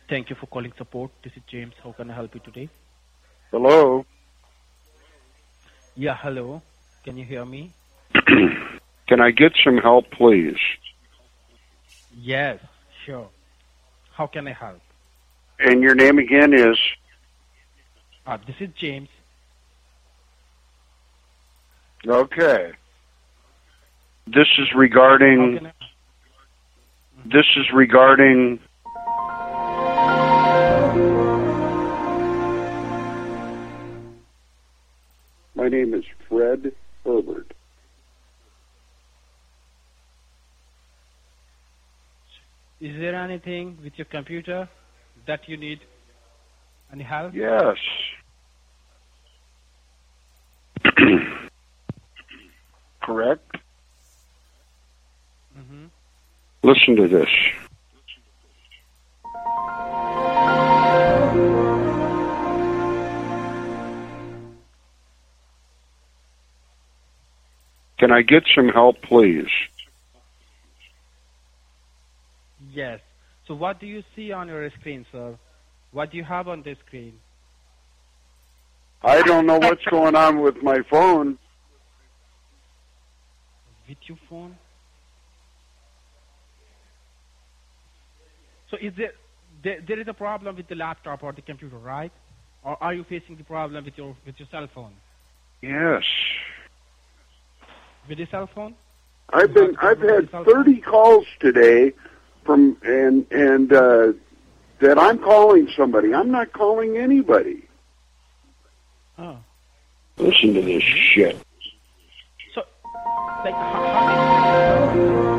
Thank you for calling support. This is James. How can I help you today? Hello? Yeah, hello. Can you hear me? Can I get some help, please? Yes, sure. How can I help? And your name again is? This is James. Okay. This is How regarding... can I... This is regarding... My name is Fred Herbert. Is there anything with your computer that you need any help? Yes. Correct? Mm-hmm. Listen to this. Can I get some help, please? Yes. So what do you see on your screen, sir? What do you have on the screen? I don't know what's going on with my phone. With your phone? So is there is a problem with the laptop or the computer, right? Or are you facing the problem with your cell phone? Yes. With your cell phone? I've had 30 calls today from and that I'm calling somebody. I'm not calling anybody. Oh. Listen to this shit. So, like, how many